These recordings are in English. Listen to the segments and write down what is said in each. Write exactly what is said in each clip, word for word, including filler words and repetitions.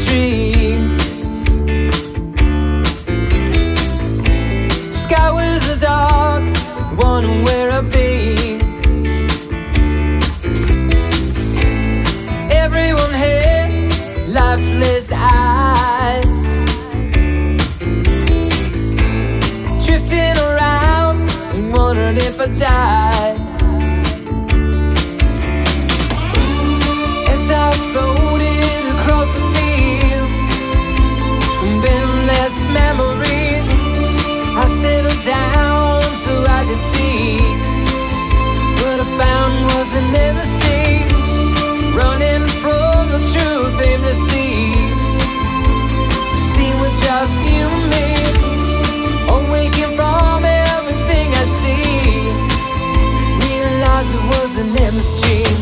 dream. Sky was a dark, wondering where I've been. Everyone had lifeless eyes, drifting around, wondering if I died. As I floated across the fields, endless memories, I settled down so I could see. What I found was an endlessly running from the truth, aimlessly. See with just you and me, awaking from everything I see. Realize it was an endless dream.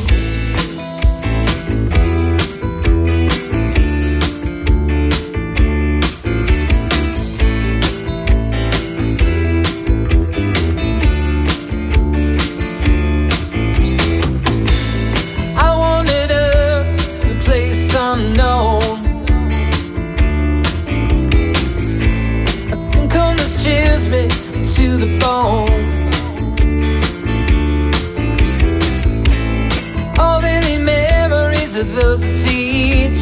To the bone, all the memories of those who teach,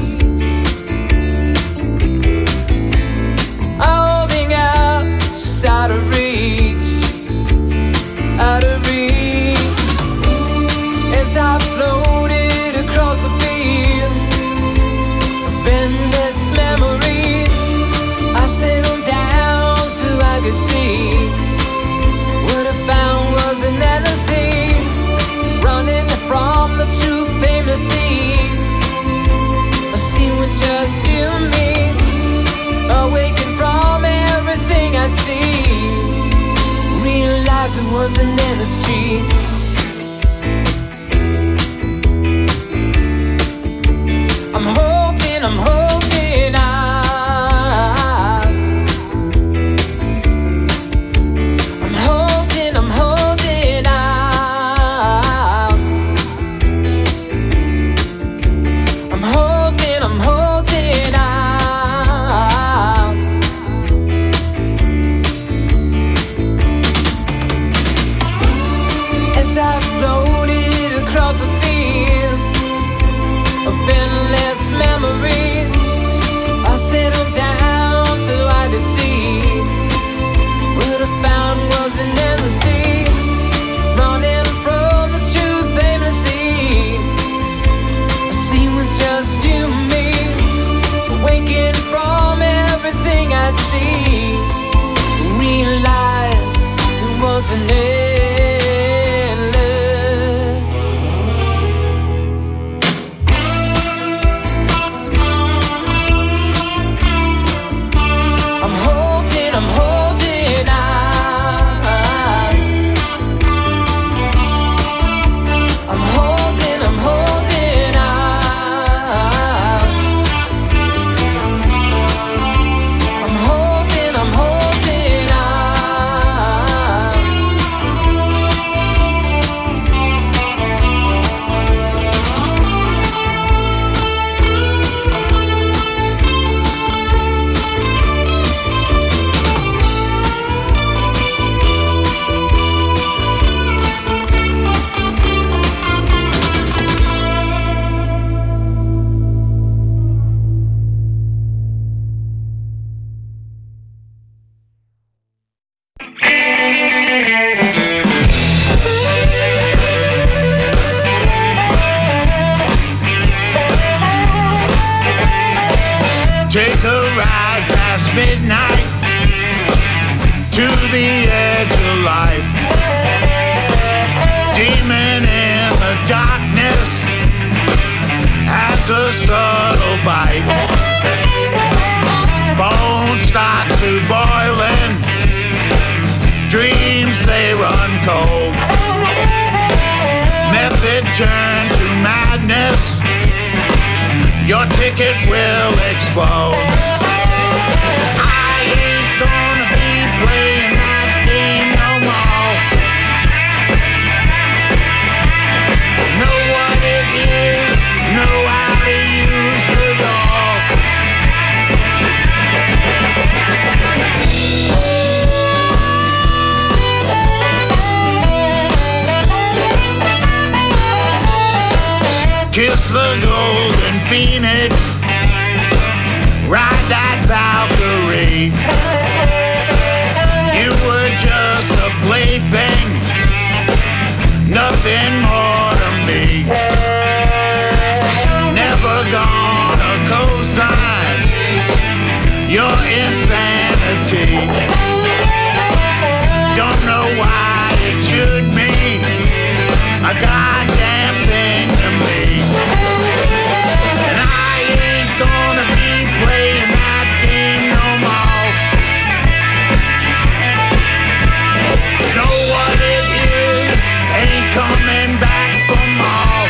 are holding out just out of reach, out of reach. As I floated across the fields of endless memories, I settled down so I could see. What I found was an endlessly running from the truth, aimlessly. I see with just you and me, awaken from everything I see. Realize it was an endless dream. I'm holding, I'm holding on. Wasn't endless. I'm holding, I'm holding on. I'm holding, I'm holding on. I'm holding, I'm holding on. Take a ride past midnight to the edge of life. Demon in the darkness has a subtle bite. Bones start to boiling, dreams they run cold. Method turn to madness, your ticket will explode. I ain't gonna be playing that game no more. Know what it is, know how to use it all. Kiss the golden phoenix, ride that Valkyrie. You were just a plaything, nothing more to me. Never gonna co-sign your insanity. Don't know why it should mean a goddamn thing to me. And I ain't gonna be playing that game no more. Know what it is, ain't coming back for more.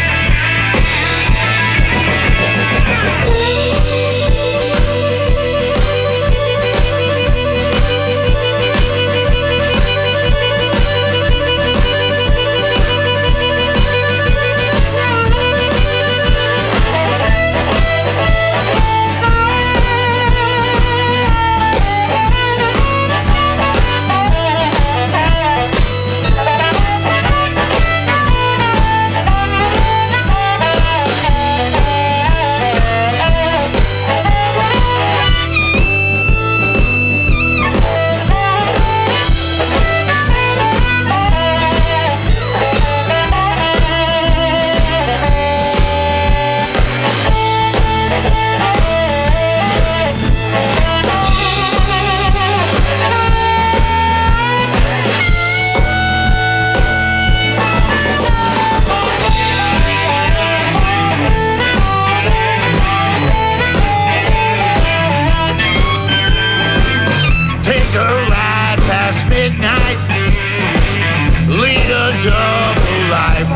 Take a ride past midnight, lead a double life.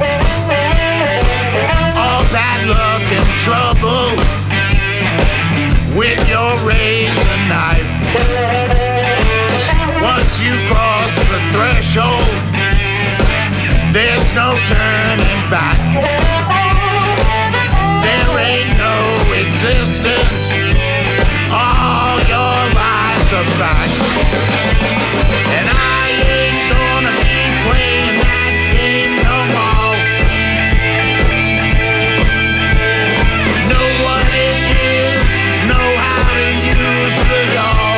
All bad luck and trouble with your razor knife. Once you cross the threshold, there's no turning back. There ain't no existence, all your lies are back. And I ain't gonna be playing that game no more. Know what it is, know how to use the law.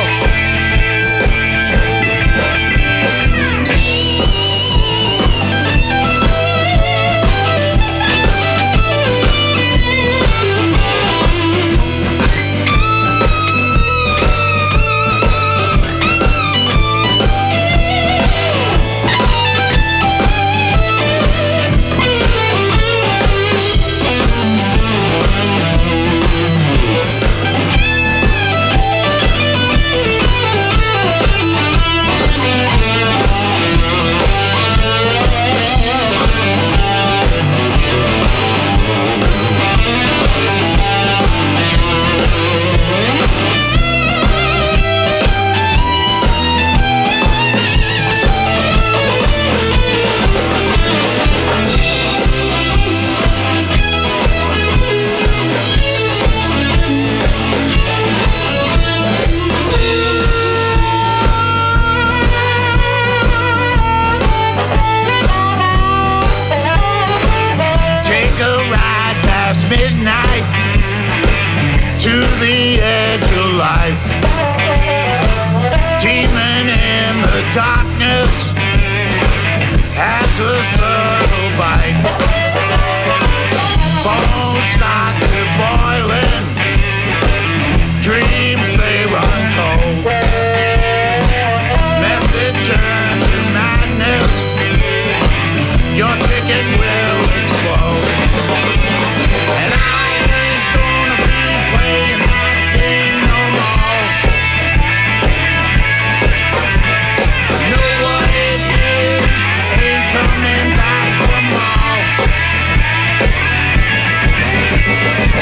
Midnight to the edge of life, teeming in the darkness as a subtle bite. Bones start to boiling, dreams they run cold. Method turns to madness, your ticket will explode. And I ain't gonna be playing that game no more. Know what it is, ain't coming back for more.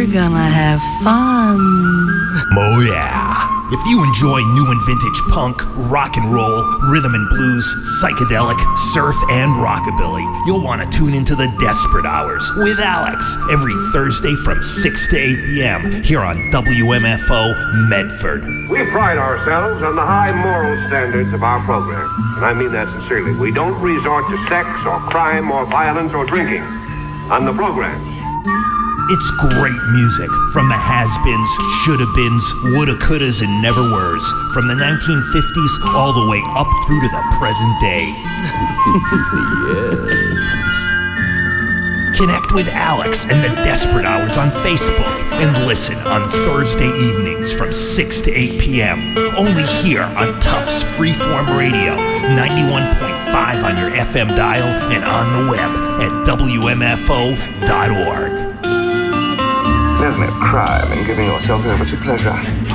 We're gonna have fun. Oh yeah. If you enjoy new and vintage punk, rock and roll, rhythm and blues, psychedelic, surf, and rockabilly, you'll want to tune into the Desperate Hours with Alex every Thursday from six to eight p.m. here on W M F O Medford. We pride ourselves on the high moral standards of our program, and I mean that sincerely. We don't resort to sex or crime or violence or drinking on the programs. It's great music from the has-beens, shoulda-beens, woulda-couldas, and never-weres, from the nineteen fifties all the way up through to the present day. Yes. Connect with Alex and the Desperate Hours on Facebook and listen on Thursday evenings from six to eight p.m. only here on Tufts Freeform Radio, ninety-one point five on your F M dial and on the web at W M F O dot org. There's no crime in giving yourself over to pleasure.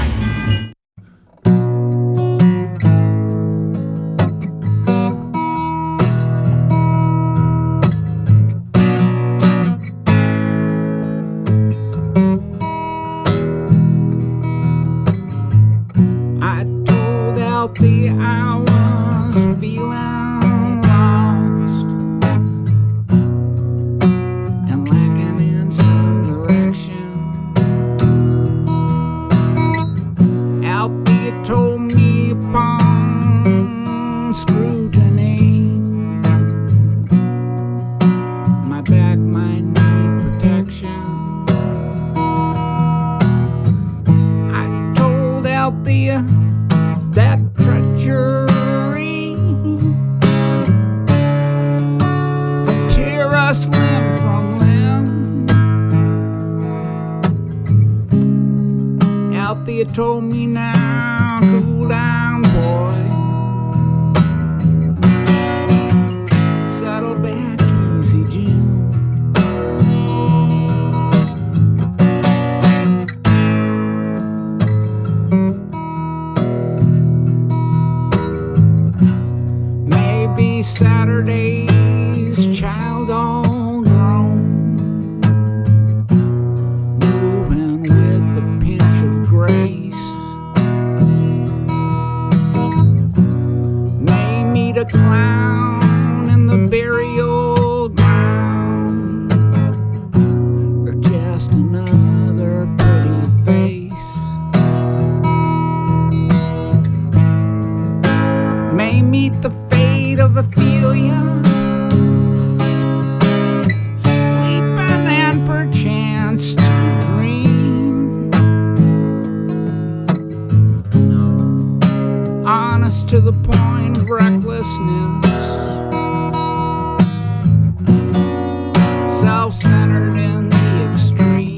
I told Alfie I was feeling lost and lacking in some direction. Alfie told me upon scrutiny my back might need protection. I told Althea that treachery could tear us limb from limb. Althea told me now, cool down, boy. Settle back easy, Jim. Maybe Saturday's child all grown, moving with a pinch of grace. May meet a clown in the burial ground, or just another pretty face. May meet the fate of Ophelia, sleeping and perchance to dream, honest to the point of recklessness, self-centered in the extreme.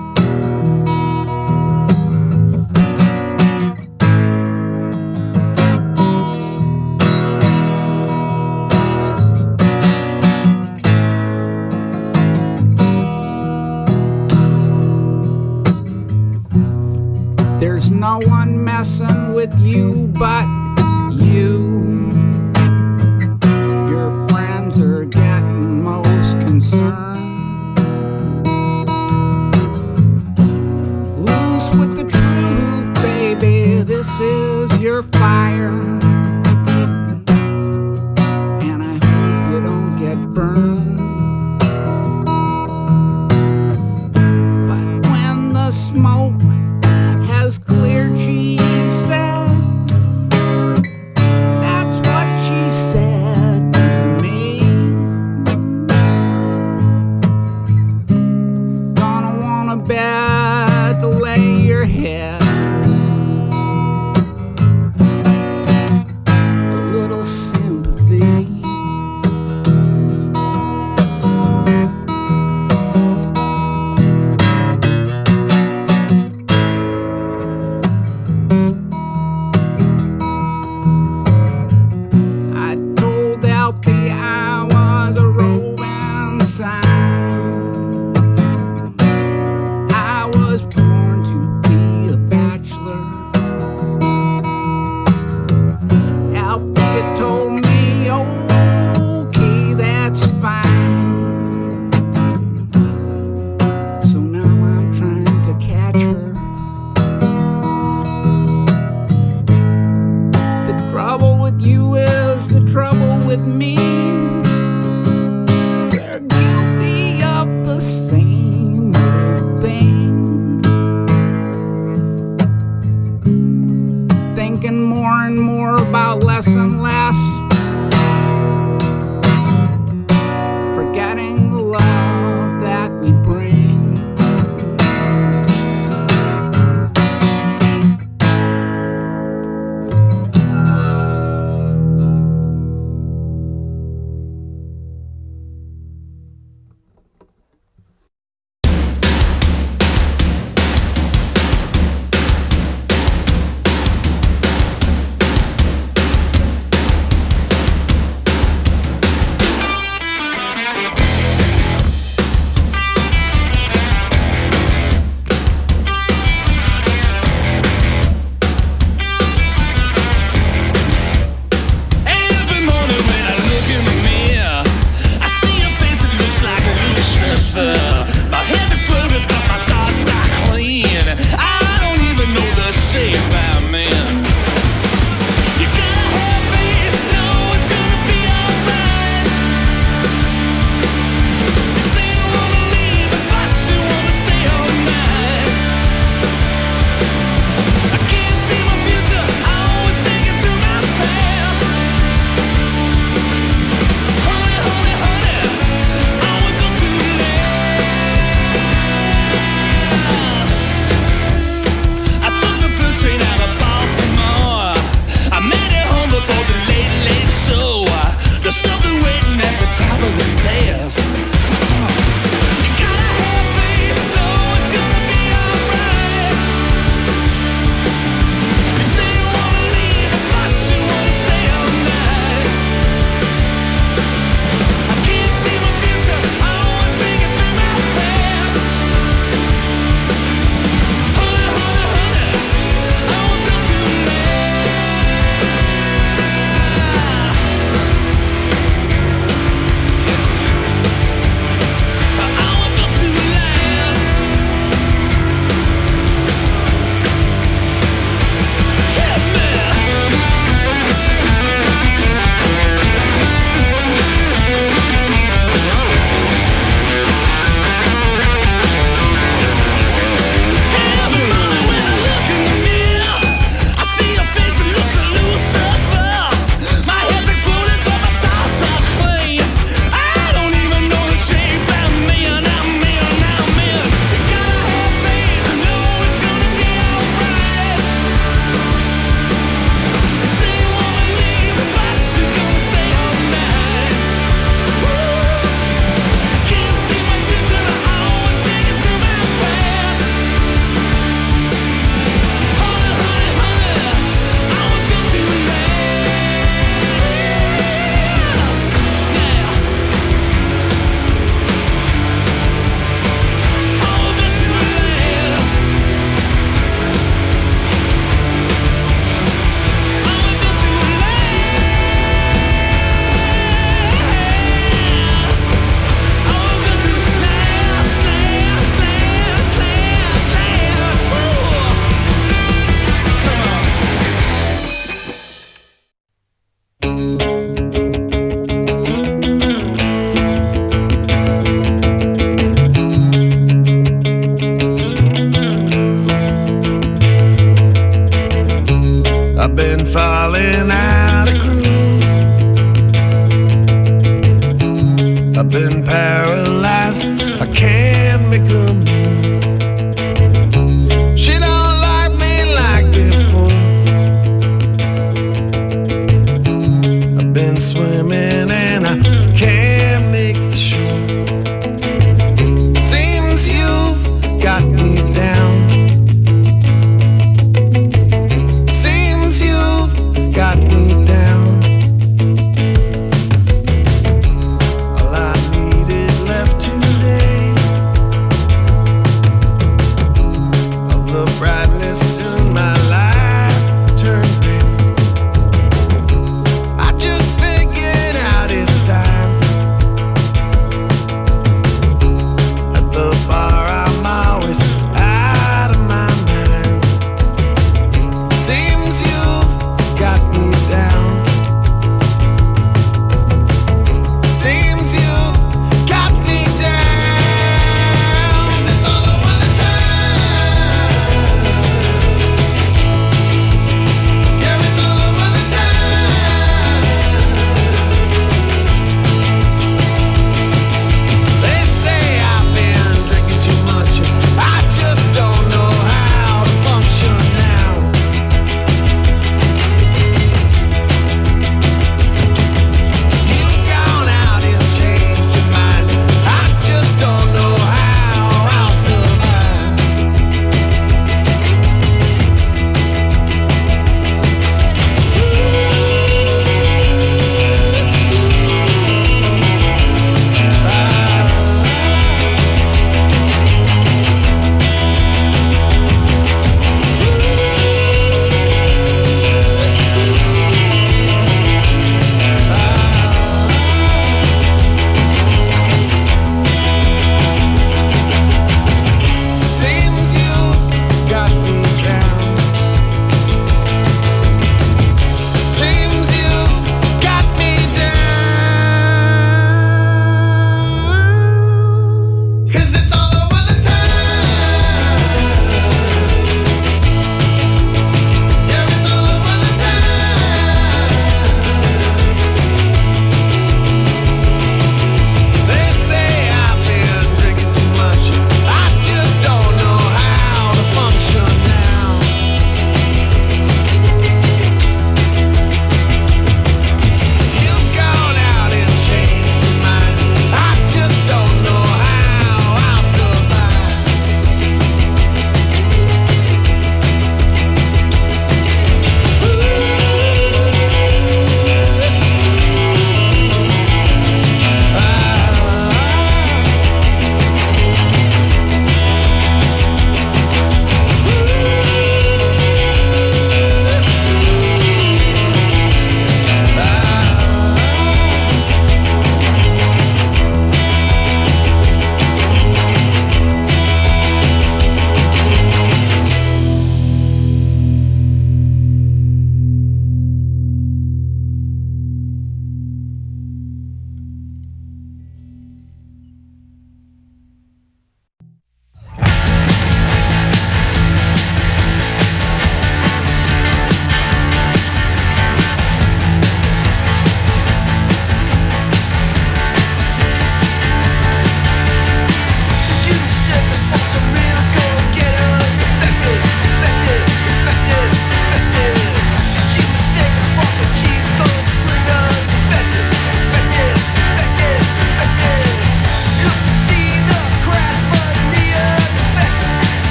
There's no one messing with you but you. Your friends are getting most concerned. Loose with the truth, baby, this is your fire. And I hope you don't get burned. But when the smoke has cleared, she said, that's what she said to me. Gonna want a bed to lay your head, a little sympathy. I told Alfie I was a roving sign. I was born to be a bad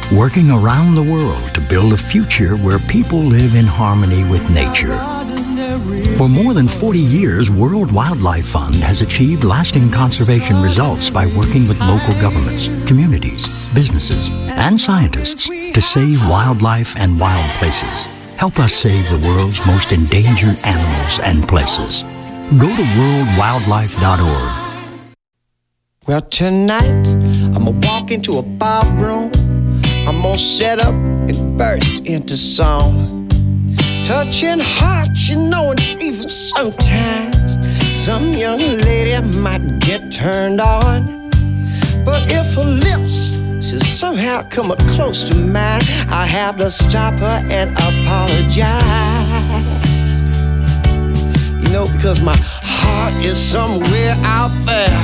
working around the world to build a future where people live in harmony with nature. For more than forty years, World Wildlife Fund has achieved lasting conservation results by working with local governments, communities, businesses, and scientists to save wildlife and wild places. Help us save the world's most endangered animals and places. Go to world wildlife dot org. Well, tonight, I'm gonna walk into a ballroom. I'm gonna set up and burst into song. Touching hearts, you know, and even sometimes some young lady might get turned on. But if her lips should somehow come up close to mine, I have to stop her and apologize. You know, because my heart is somewhere out there.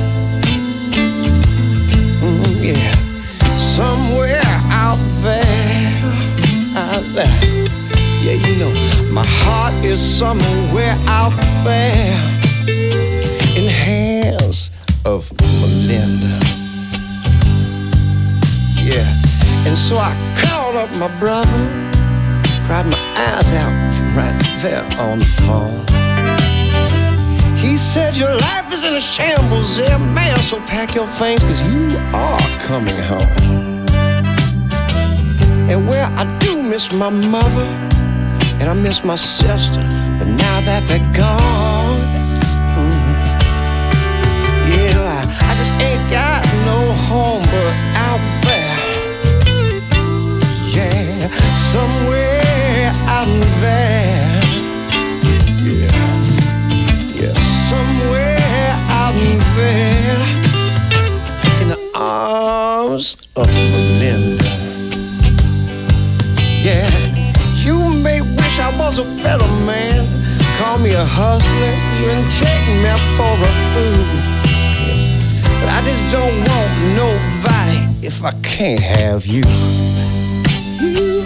Mm, yeah, somewhere out there, out there. Yeah, you know, my heart is somewhere out there in hands of Melinda. Yeah, and so I called up my brother, cried my eyes out right there on the phone. He said, your life is in a shambles there, man, so pack your things, cause you are coming home. And where I do miss my mother, and I miss my sister, but now that they're gone, mm, yeah, I, I just ain't got no home but out there. Yeah, somewhere out there. Yeah, yeah, somewhere out there in the arms of Melinda. Yeah, you may wish I was a better man, call me a hustler, even take me for a fool. But I just don't want nobody if I can't have you. You.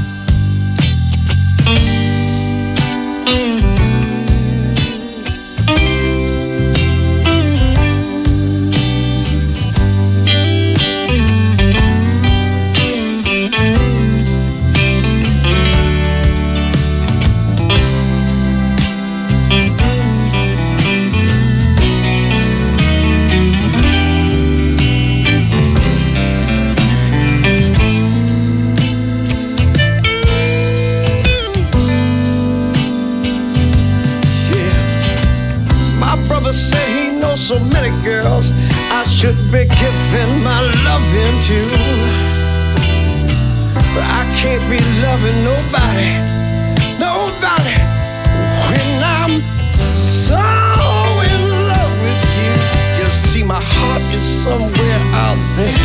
Said he knows so many girls I should be giving my loving to, but I can't be loving nobody, nobody when I'm so in love with you. You see, my heart is somewhere out there,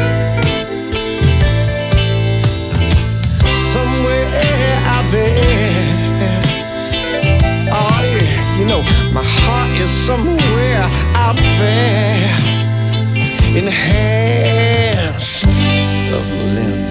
somewhere out there. Oh yeah, you know, my heart is somewhere out there in the hands of Melinda.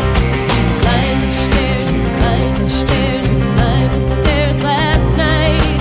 Climb the stairs, you climb the stairs, you climb the stairs last night.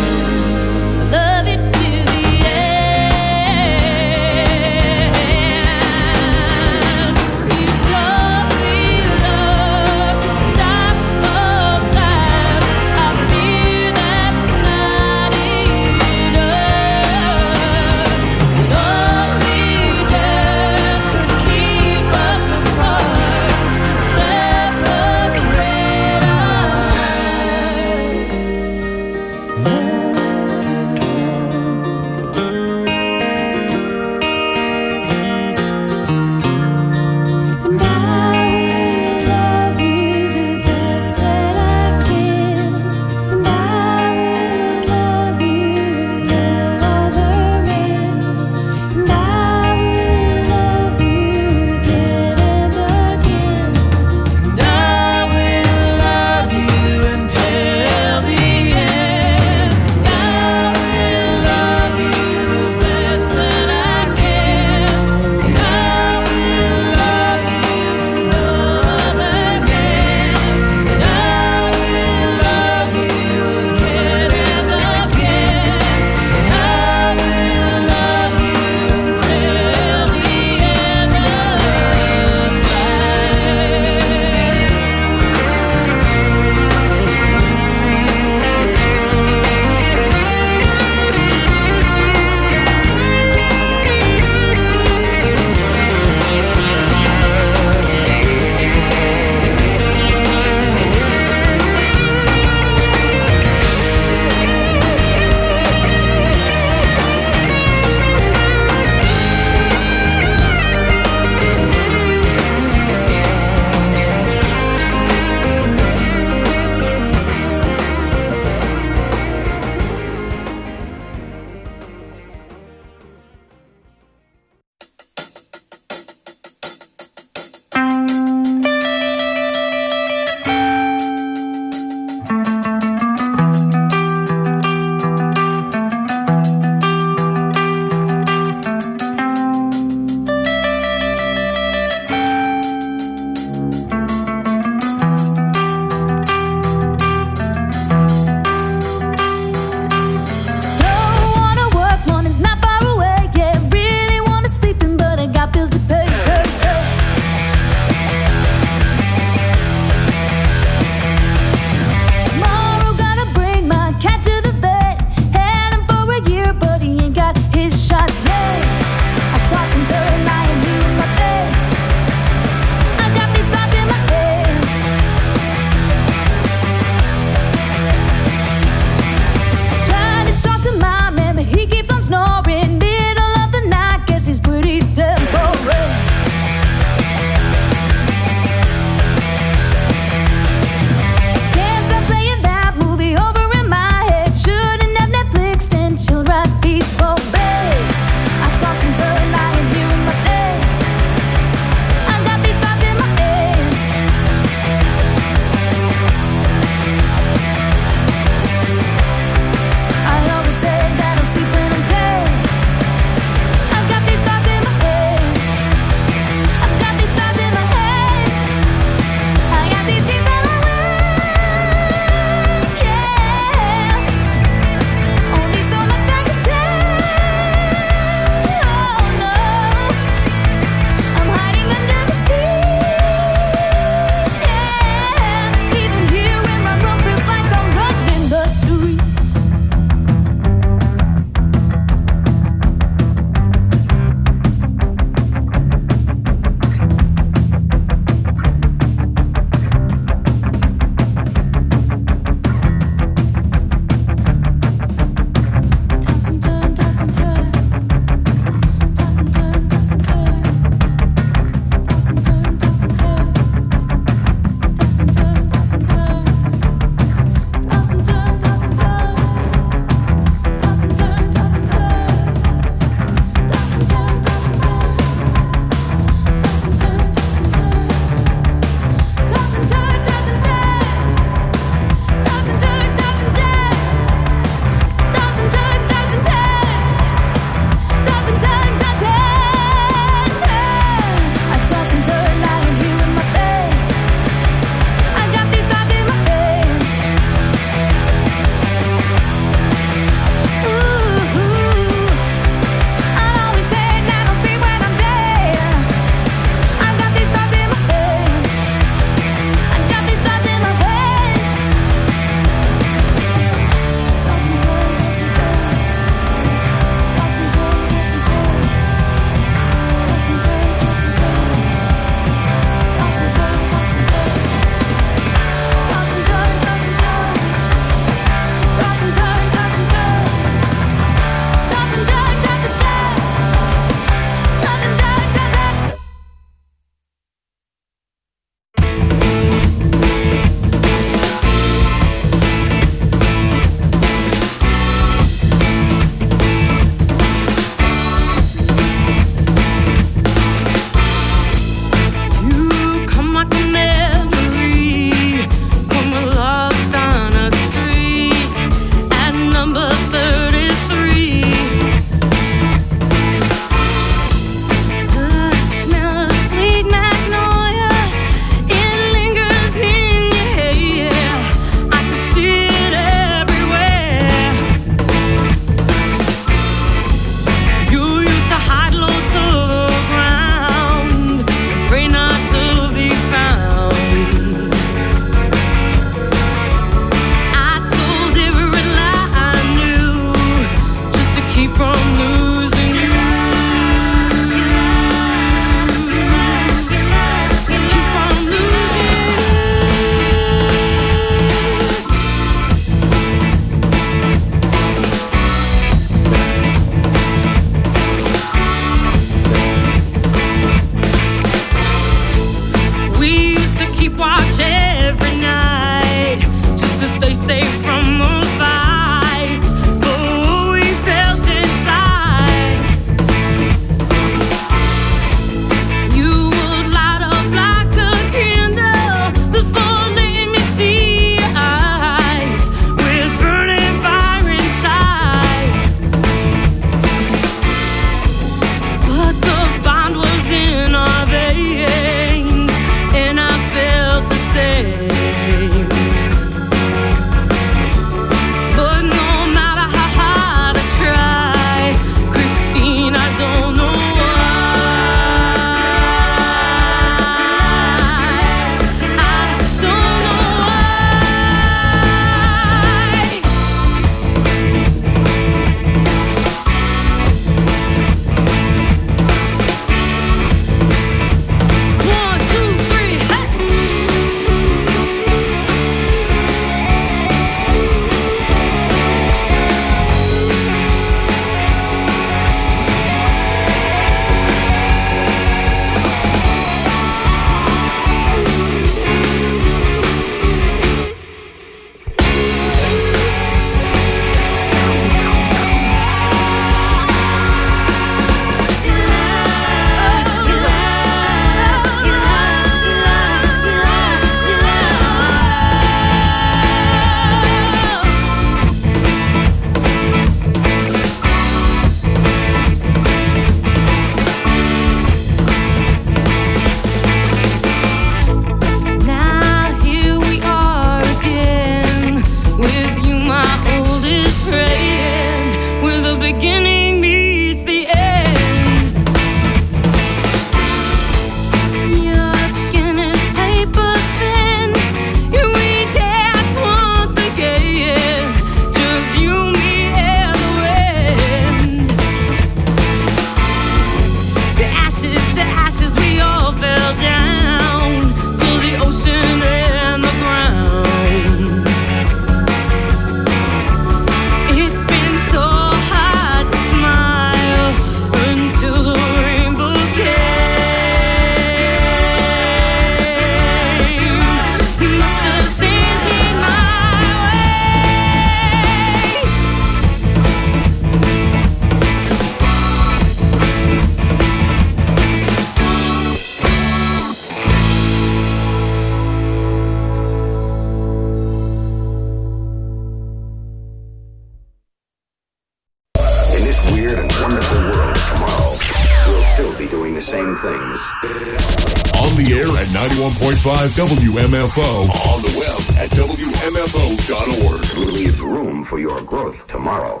weird and wonderful world of tomorrow, we'll still be doing the same things. On the air at ninety-one point five W M F O. On the web at W M F O dot org. We'll leave room for your growth tomorrow.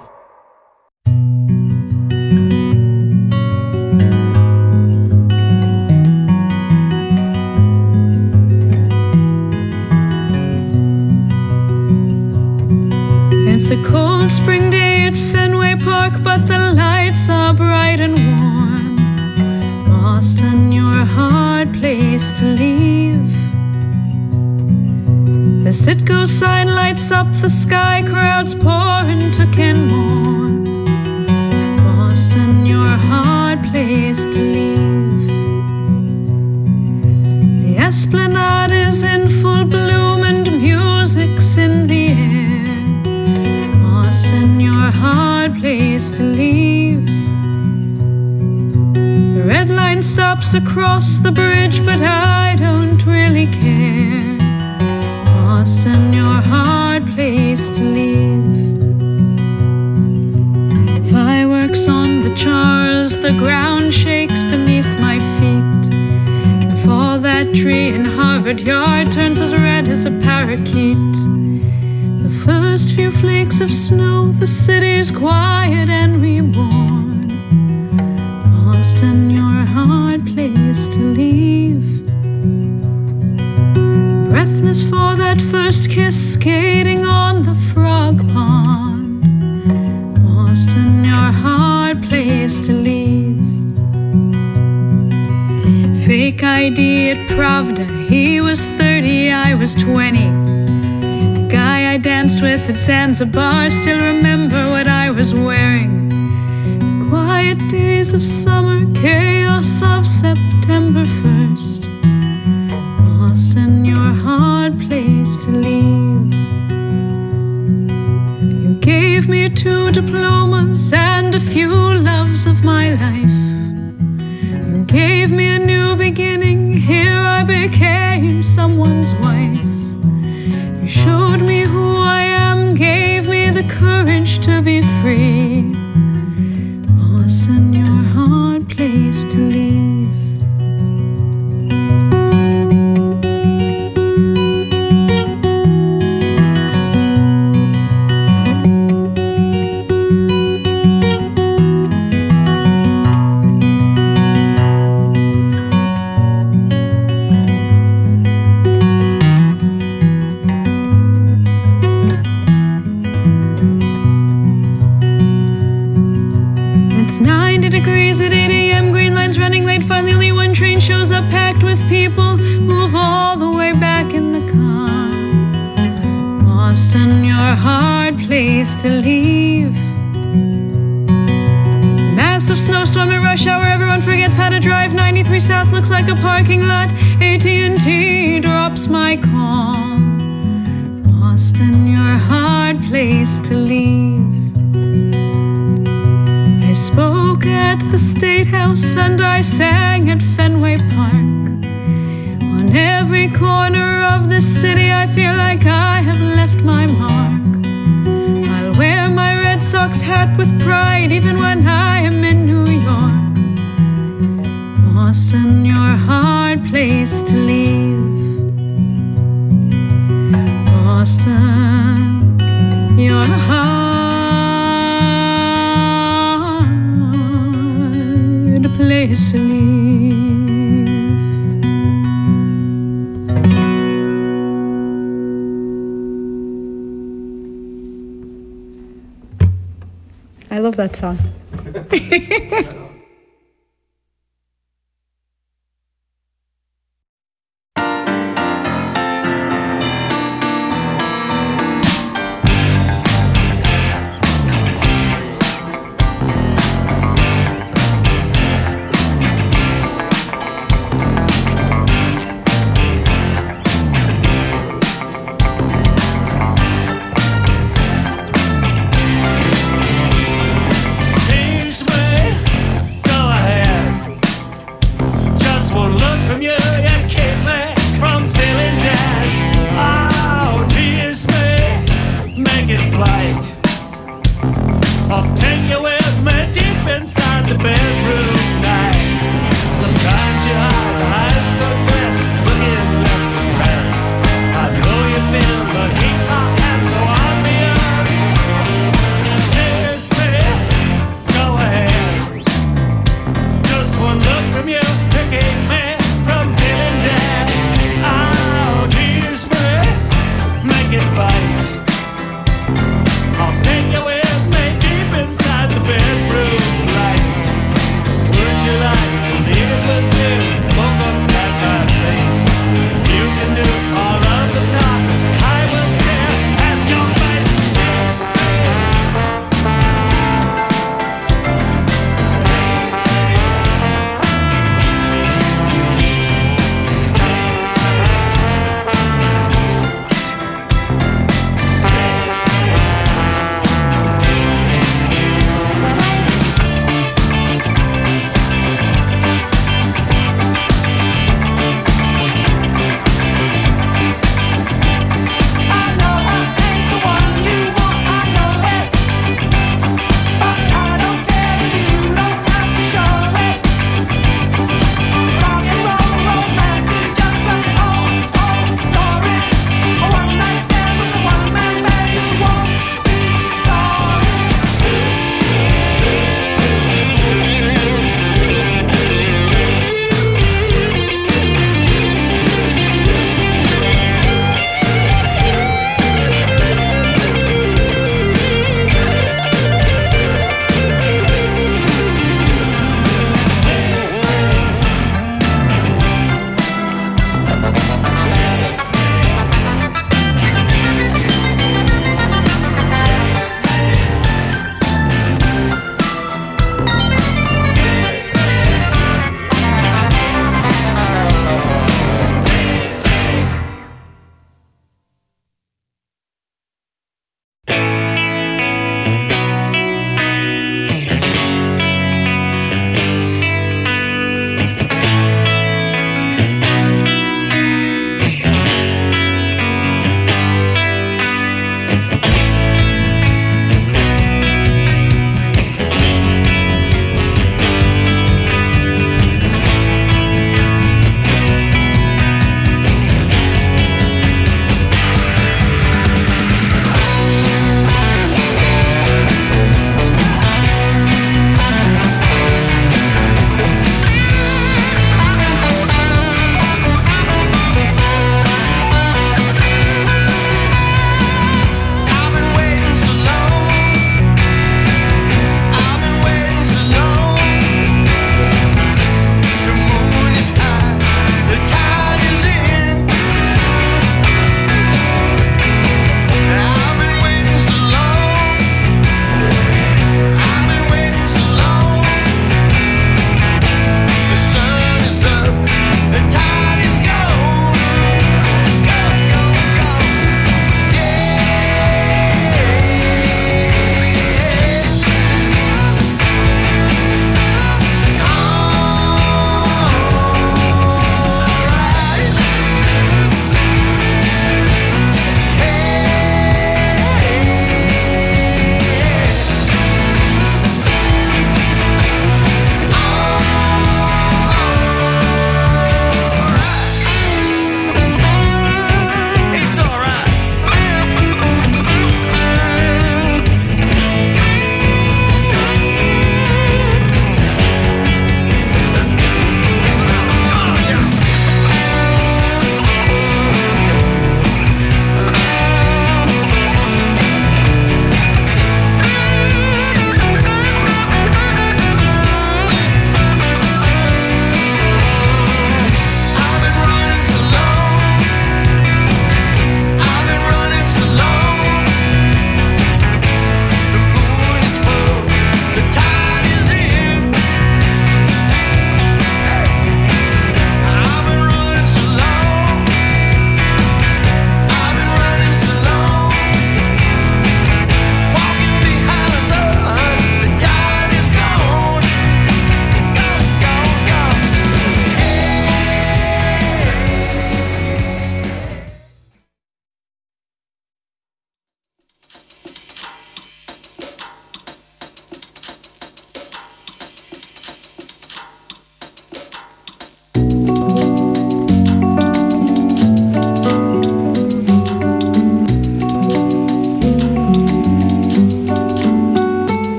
It's a cold spring day at Fenway Park, but the lights are bright and warm. Boston, you're a hard place to leave. The Citgo sign lights up the sky, crowds pour into Kenmore. Boston, you're a hard place to leave. The Esplanade is in full bloom and music's in the air. Boston, you're a hard place to leave. The red line stops across the bridge, but I don't really care. Boston, you're a hard place to leave. Fireworks on the Charles, the ground shakes beneath my feet. If all that tree in Harvard Yard turns as red as a parakeet, the first few flakes of snow, the city's quiet and reborn. Boston, you're a hard place to leave. Breathless for that first kiss, skating on the frog pond. Boston, you're a hard place to leave. Fake I D at Pravda, he was thirty, I was twenty. The guy I danced with at Zanzibar, still remember what I was wearing. The quiet days of summer, chaos of September first. Boston, you're a hard place to leave. You gave me two diplomas and a few loves of my life. You gave me a new beginning, here I became someone's wife. You showed me who I am, gave me the courage to be free. Boston, you're a hard place to leave. Degrees at eight a m, green lines running late. Finally only one train shows up, packed with people. Move all the way back in the car. Boston, you're a hard place to leave. Massive snowstorm at rush hour, everyone forgets how to drive. ninety-three South looks like a parking lot. A T and T drops my call. Boston, you're a hard place to leave. I spoke at the State House and I sang at Fenway Park. On every corner of this city I feel like I have left my mark. I'll wear my Red Sox hat with pride even when I am in New York. Boston, you're a hard place to leave. Boston, you're a hard place to leave. I love that song. I'll take you with me. the bedroom.